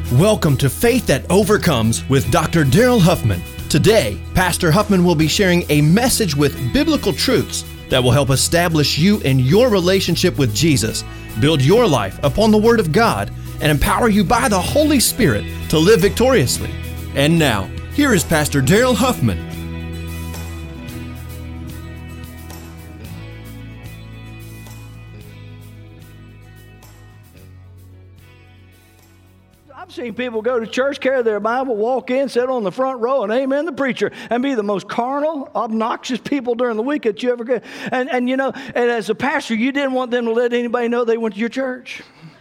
Welcome to Faith That Overcomes with Dr. Daryl Huffman. Today, Pastor Huffman will be sharing a message with biblical truths that will help establish you in your relationship with Jesus, build your life upon the Word of God, and empower you by the Holy Spirit to live victoriously. And now, here is Pastor Daryl Huffman. I've seen people go to church, carry their Bible, walk in, sit on the front row, and amen the preacher, and be the most carnal, obnoxious people during the week that you ever get. And you know, and as a pastor, you didn't want them to let anybody know they went to your church.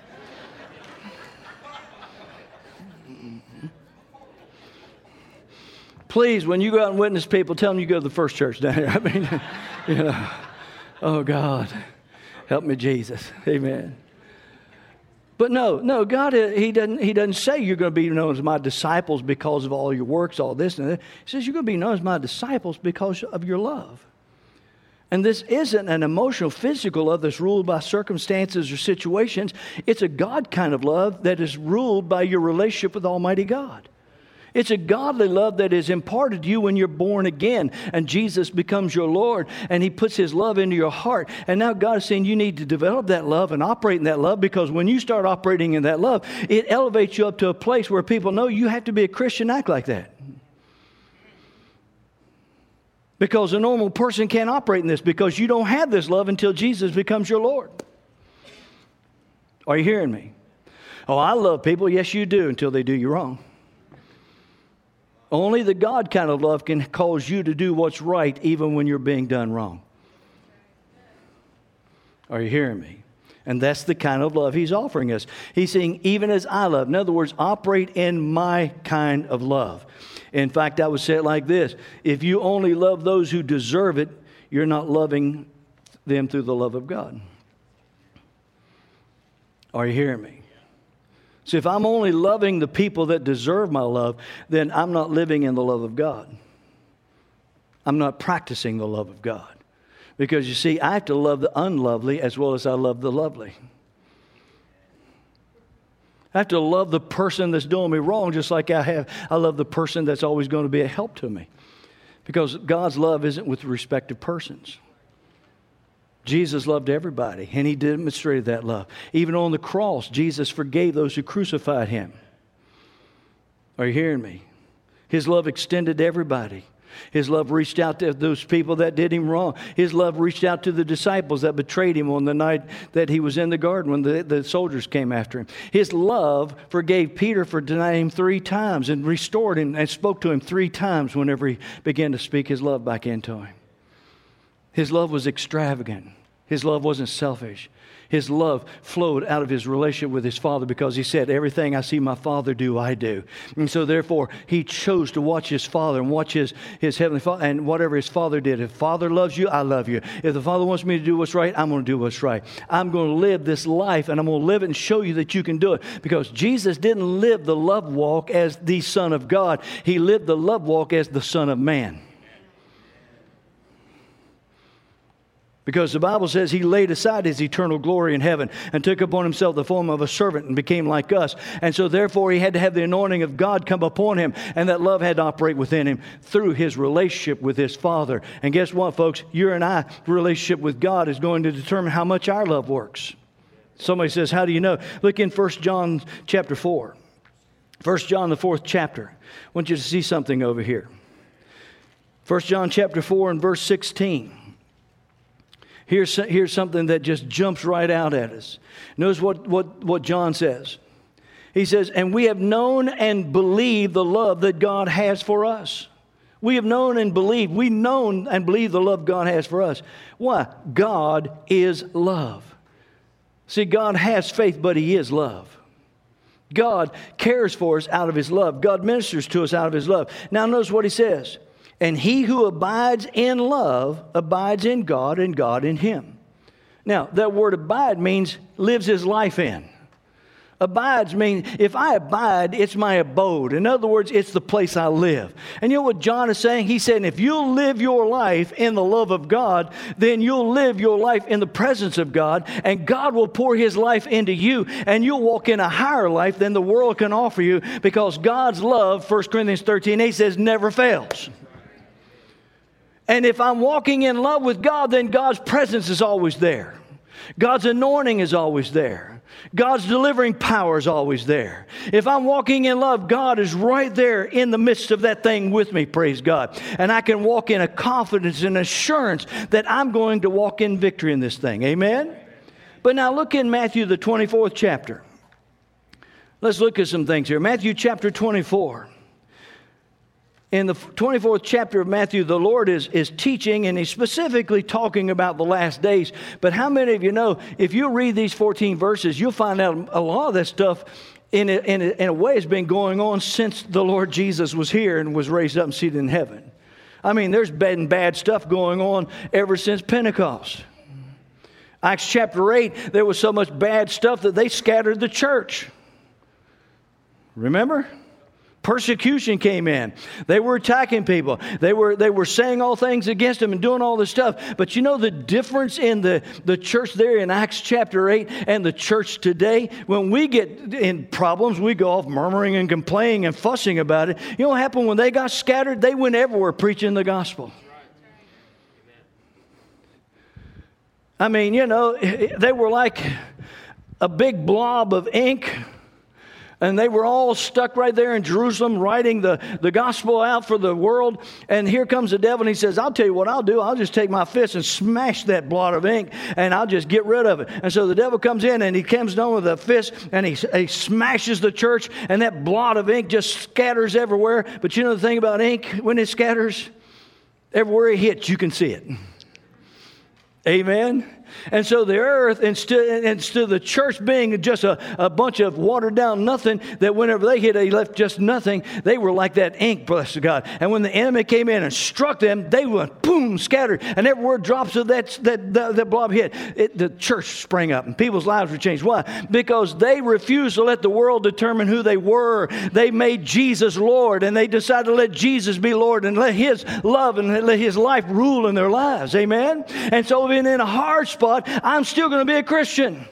Please, when you go out and witness people, tell them you go to the First Church down here. I mean, you know, oh God, help me, Jesus, amen. But no, God, He doesn't say you're going to be known as my disciples because of all your works, all this and that. He says you're going to be known as my disciples because of your love. And this isn't an emotional, physical love that's ruled by circumstances or situations. It's a God kind of love that is ruled by your relationship with Almighty God. It's a godly love that is imparted to you when you're born again and Jesus becomes your Lord and He puts His love into your heart. And now God is saying you need to develop that love and operate in that love, because when you start operating in that love, it elevates you up to a place where people know you have to be a Christian, act like that. Because a normal person can't operate in this, because you don't have this love until Jesus becomes your Lord. Are you hearing me? Oh, I love people. Yes, you do, until they do you wrong. Only the God kind of love can cause you to do what's right even when you're being done wrong. Are you hearing me? And that's the kind of love He's offering us. He's saying, even as I love. In other words, operate in my kind of love. In fact, I would say it like this. If you only love those who deserve it, you're not loving them through the love of God. Are you hearing me? So if I'm only loving the people that deserve my love, then I'm not living in the love of God. I'm not practicing the love of God. Because you see, I have to love the unlovely as well as I love the lovely. I have to love the person that's doing me wrong just like I love the person that's always going to be a help to me. Because God's love isn't with respect to persons. Jesus loved everybody, and He demonstrated that love. Even on the cross, Jesus forgave those who crucified Him. Are you hearing me? His love extended to everybody. His love reached out to those people that did Him wrong. His love reached out to the disciples that betrayed Him on the night that He was in the garden when the soldiers came after Him. His love forgave Peter for denying Him 3 times and restored him and spoke to him 3 times whenever He began to speak His love back into him. His love was extravagant. His love wasn't selfish. His love flowed out of His relationship with His Father, because He said, everything I see my Father do, I do. And so therefore, He chose to watch His Father and watch His Heavenly Father, and whatever His Father did. If Father loves you, I love you. If the Father wants me to do what's right, I'm going to do what's right. I'm going to live this life, and I'm going to live it and show you that you can do it. Because Jesus didn't live the love walk as the Son of God. He lived the love walk as the Son of Man. Because the Bible says He laid aside His eternal glory in heaven and took upon Himself the form of a servant and became like us. And so therefore He had to have the anointing of God come upon Him, and that love had to operate within Him through His relationship with His Father. And guess what, folks? Your and I relationship with God is going to determine how much our love works. Somebody says, how do you know? Look in 1 John chapter 4. 1 John, the 4th chapter. I want you to see something over here. 1 John chapter 4 and verse 16. Here's something that just jumps right out at us. Notice what John says. He says, and we have known and believed the love that God has for us. We have known and believed. We've known and believed the love God has for us. Why? God is love. See, God has faith, but He is love. God cares for us out of His love. God ministers to us out of His love. Now notice what He says. And he who abides in love abides in God, and God in him. Now, that word abide means lives his life in. Abides means if I abide, it's my abode. In other words, it's the place I live. And you know what John is saying? He said, if you'll live your life in the love of God, then you'll live your life in the presence of God, and God will pour His life into you, and you'll walk in a higher life than the world can offer you, because God's love, 1 Corinthians 13:8 says, never fails. And if I'm walking in love with God, then God's presence is always there. God's anointing is always there. God's delivering power is always there. If I'm walking in love, God is right there in the midst of that thing with me, praise God. And I can walk in a confidence and assurance that I'm going to walk in victory in this thing. Amen? But now look in Matthew, the 24th chapter. Let's look at some things here. Matthew chapter 24. In the 24th chapter of Matthew, the Lord is teaching, and He's specifically talking about the last days. But how many of you know, if you read these 14 verses, you'll find out a lot of that stuff in a way has been going on since the Lord Jesus was here and was raised up and seated in heaven. I mean, there's bad stuff going on ever since Pentecost. Acts chapter 8, there was so much bad stuff that they scattered the church. Remember? Persecution came in. They were attacking people. They were saying all things against them and doing all this stuff. But you know the difference in the church there in Acts chapter 8 and the church today? When we get in problems, we go off murmuring and complaining and fussing about it. You know what happened when they got scattered? They went everywhere preaching the gospel. I mean, you know, they were like a big blob of ink. And they were all stuck right there in Jerusalem writing the gospel out for the world. And here comes the devil and he says, I'll tell you what I'll do. I'll just take my fist and smash that blot of ink and I'll just get rid of it. And so the devil comes in and he comes down with a fist and he smashes the church, and that blot of ink just scatters everywhere. But you know the thing about ink, when it scatters, everywhere it hits, you can see it. Amen. And so the earth, instead of the church being just a bunch of watered down nothing, that whenever they hit, they left just nothing. They were like that ink, bless God. And when the enemy came in and struck them, they went boom, scattered. And everywhere drops of that blob hit, the church sprang up and people's lives were changed. Why? Because they refused to let the world determine who they were. They made Jesus Lord, and they decided to let Jesus be Lord and let His love and let His life rule in their lives. Amen? And so in a hard spot, I'm still going to be a Christian.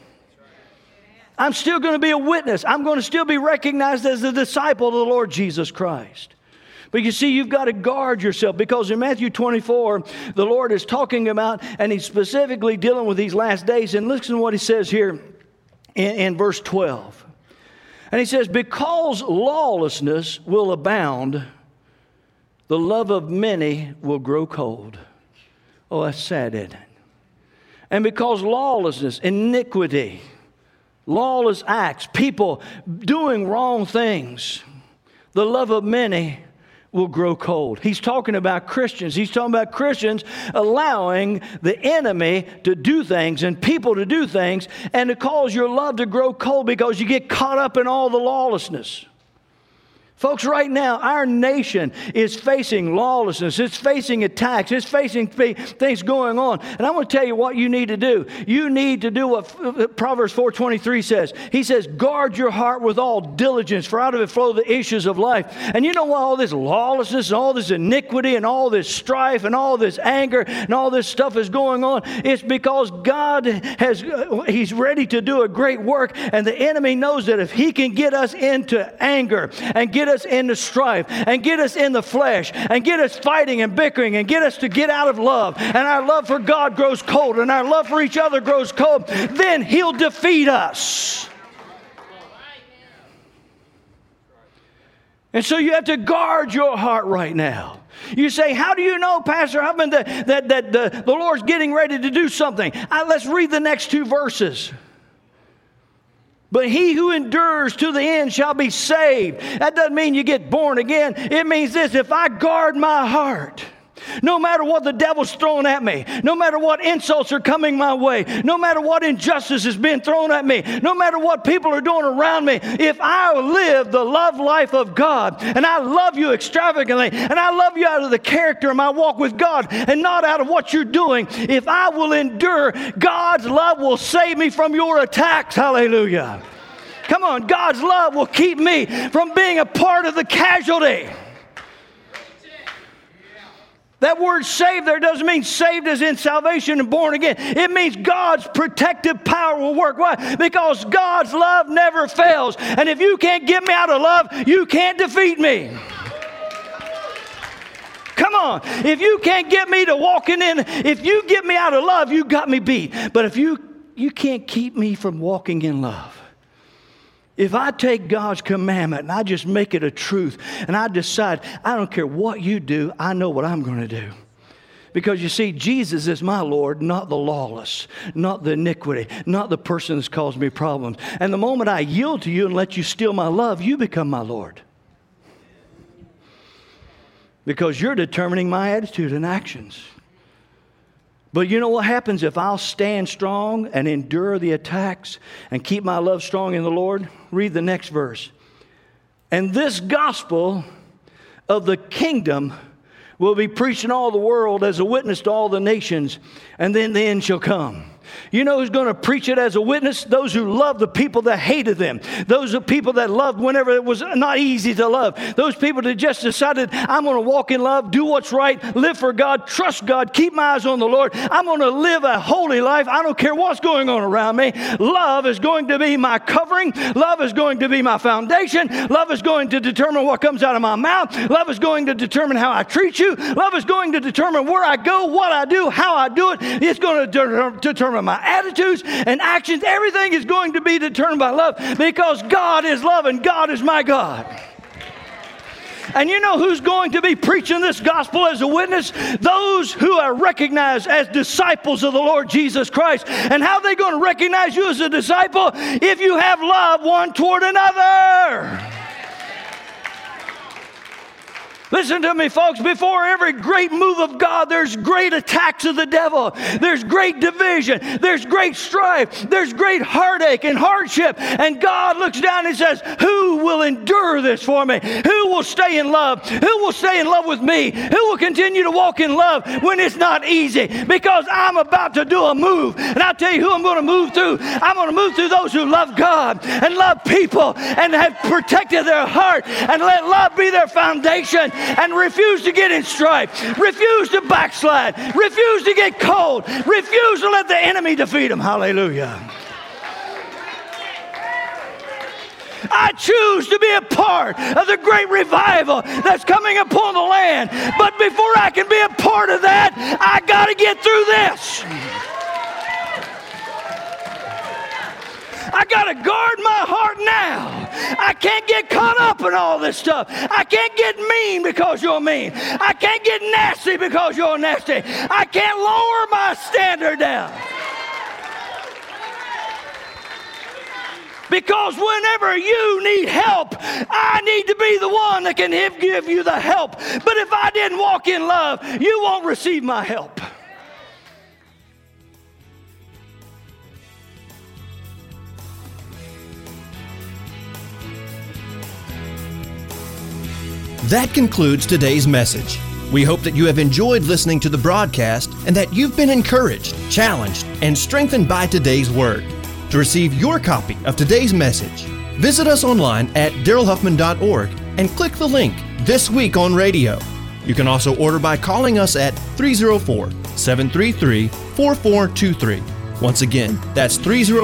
I'm still going to be a witness. I'm going to still be recognized as a disciple of the Lord Jesus Christ. But you see, you've got to guard yourself, because in Matthew 24, the Lord is talking about, and He's specifically dealing with these last days. And listen to what He says here in verse 12. And He says, because lawlessness will abound, the love of many will grow cold. Oh, that's sad, isn't it? And because lawlessness, iniquity, lawless acts, people doing wrong things, the love of many will grow cold. He's talking about Christians. He's talking about Christians allowing the enemy to do things and people to do things, and to cause your love to grow cold because you get caught up in all the lawlessness. Folks, right now, our nation is facing lawlessness. It's facing attacks. It's facing things going on. And I'm going to tell you what you need to do. You need to do what Proverbs 4:23 says. He says, guard your heart with all diligence, for out of it flow the issues of life. And you know why all this lawlessness and all this iniquity and all this strife and all this anger and all this stuff is going on? It's because God He's ready to do a great work. And the enemy knows that if he can get us into anger and get us into strife and get us in the flesh and get us fighting and bickering and get us to get out of love, and our love for God grows cold and our love for each other grows cold, then he'll defeat us. And so you have to guard your heart right now. You say, how do you know, Pastor Huffman, that the Lord's getting ready to do something? Let's read the next two verses. But he who endures to the end shall be saved. That doesn't mean you get born again. It means this: if I guard my heart, no matter what the devil's throwing at me, no matter what insults are coming my way, no matter what injustice is being thrown at me, no matter what people are doing around me, if I live the love life of God, and I love you extravagantly, and I love you out of the character of my walk with God and not out of what you're doing, if I will endure, God's love will save me from your attacks. Hallelujah. Come on, God's love will keep me from being a part of the casualty. That word saved there doesn't mean saved as in salvation and born again. It means God's protective power will work. Why? Because God's love never fails. And if you can't get me out of love, you can't defeat me. Come on. If you can't get me to walking in, if you get me out of love, you got me beat. But if you can't keep me from walking in love. If I take God's commandment and I just make it a truth and I decide, I don't care what you do, I know what I'm going to do. Because you see, Jesus is my Lord, not the lawless, not the iniquity, not the person that's caused me problems. And the moment I yield to you and let you steal my love, you become my Lord. Because you're determining my attitude and actions. But you know what happens if I'll stand strong and endure the attacks and keep my love strong in the Lord? Read the next verse. And this gospel of the kingdom will be preached in all the world as a witness to all the nations, and then the end shall come. You know who's going to preach it as a witness? Those who love the people that hated them. Those are people that loved whenever it was not easy to love. Those people that just decided, I'm going to walk in love, do what's right, live for God, trust God, keep my eyes on the Lord. I'm going to live a holy life. I don't care what's going on around me. Love is going to be my covering. Love is going to be my foundation. Love is going to determine what comes out of my mouth. Love is going to determine how I treat you. Love is going to determine where I go, what I do, how I do it. It's going to determine my attitudes and actions. Everything is going to be determined by love because God is love and God is my God. And you know who's going to be preaching this gospel as a witness? Those who are recognized as disciples of the Lord Jesus Christ. And how are they going to recognize you as a disciple? If you have love one toward another. Listen to me, folks. Before every great move of God, there's great attacks of the devil. There's great division. There's great strife. There's great heartache and hardship. And God looks down and says, who will endure this for me? Who will stay in love? Who will stay in love with me? Who will continue to walk in love when it's not easy? Because I'm about to do a move. And I'll tell you who I'm going to move through. I'm going to move through those who love God and love people and have protected their heart and let love be their foundation. And refuse to get in strife, refuse to backslide, refuse to get cold, refuse to let the enemy defeat them. Hallelujah. I choose to be a part of the great revival that's coming upon the land. But before I can be a part of that, I got to get through this. I got to guard my heart now. I can't get caught up in all this stuff. I can't get mean because you're mean. I can't get nasty because you're nasty. I can't lower my standard down. Because whenever you need help, I need to be the one that can give you the help. But if I didn't walk in love, you won't receive my help. That concludes today's message. We hope that you have enjoyed listening to the broadcast and that you've been encouraged, challenged, and strengthened by today's word. To receive your copy of today's message, visit us online at darylhuffman.org and click the link This Week on Radio. You can also order by calling us at 304-733-4423. Once again, that's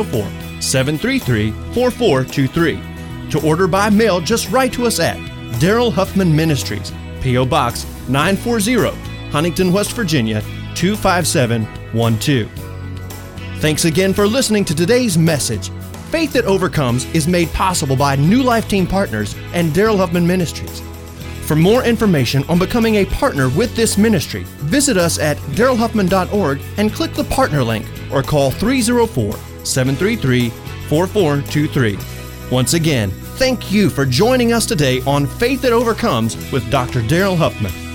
304-733-4423. To order by mail, just write to us at Daryl Huffman Ministries, P.O. Box 940, Huntington, West Virginia 25712. Thanks again for listening to today's message. Faith That Overcomes is made possible by New Life Team Partners and Daryl Huffman Ministries. For more information on becoming a partner with this ministry, visit us at darylhuffman.org and click the partner link or call 304-733-4423. Once again, thank you for joining us today on Faith That Overcomes with Dr. Daryl Huffman.